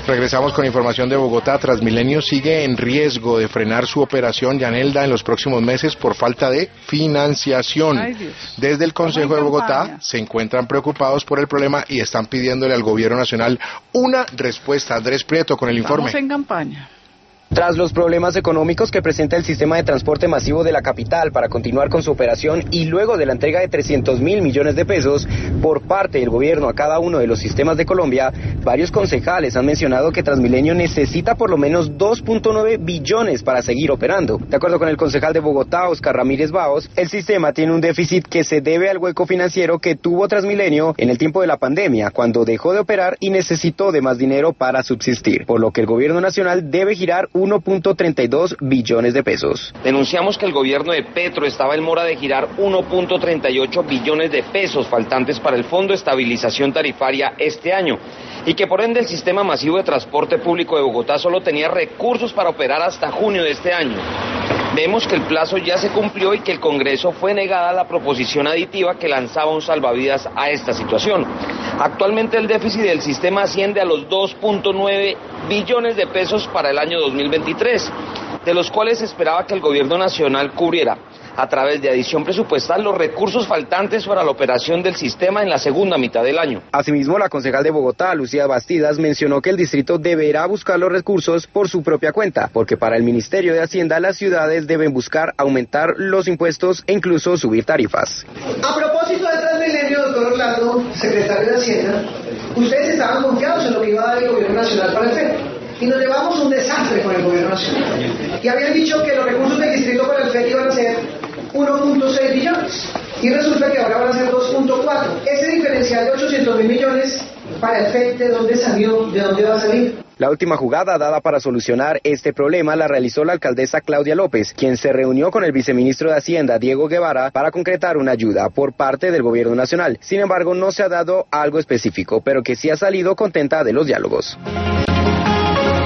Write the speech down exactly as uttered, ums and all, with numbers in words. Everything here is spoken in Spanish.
Regresamos con información de Bogotá. Transmilenio sigue en riesgo de frenar su operación Yanelda en los próximos meses por falta de financiación. Ay, Desde el Consejo de Bogotá se encuentran preocupados por el problema y están pidiéndole al gobierno nacional una respuesta. Andrés Prieto con el informe. Estamos en campaña. Tras los problemas económicos que presenta el sistema de transporte masivo de la capital para continuar con su operación y luego de la entrega de trescientos mil millones de pesos por parte del gobierno a cada uno de los sistemas de Colombia, varios concejales han mencionado que Transmilenio necesita por lo menos dos punto nueve billones para seguir operando. De acuerdo con el concejal de Bogotá, Oscar Ramírez Baos, el sistema tiene un déficit que se debe al hueco financiero que tuvo Transmilenio en el tiempo de la pandemia, cuando dejó de operar y necesitó de más dinero para subsistir, por lo que el gobierno nacional debe girar uno punto treinta y dos billones de pesos. Denunciamos que el gobierno de Petro estaba en mora de girar uno punto treinta y ocho billones de pesos faltantes para el Fondo de Estabilización Tarifaria este año y que por ende el sistema masivo de transporte público de Bogotá solo tenía recursos para operar hasta junio de este año. Vemos que el plazo ya se cumplió y que el Congreso fue negada la proposición aditiva que lanzaba un salvavidas a esta situación. Actualmente el déficit del sistema asciende a los dos punto nueve billones de pesos para el año dos mil veintitrés, de los cuales se esperaba que el gobierno nacional cubriera a través de adición presupuestal los recursos faltantes para la operación del sistema en la segunda mitad del año. Asimismo, la concejal de Bogotá, Lucía Bastidas, mencionó que el distrito deberá buscar los recursos por su propia cuenta, porque para el Ministerio de Hacienda las ciudades deben buscar aumentar los impuestos e incluso subir tarifas. A propósito de Transmilenio, doctor Orlando, secretario de Hacienda, ustedes estaban confiados en lo que iba a dar el gobierno nacional para el F E D. Y nos llevamos un desastre con el gobierno nacional. Y habían dicho que los recursos del distrito para el F E D iban a ser uno punto seis billones. Y resulta que ahora van a ser dos punto cuatro. Ese diferencial de ochocientos mil millones para el F E D, ¿de dónde salió? ¿De dónde va a salir? La última jugada dada para solucionar este problema la realizó la alcaldesa Claudia López, quien se reunió con el viceministro de Hacienda, Diego Guevara, para concretar una ayuda por parte del gobierno nacional. Sin embargo, no se ha dado algo específico, pero que sí ha salido contenta de los diálogos.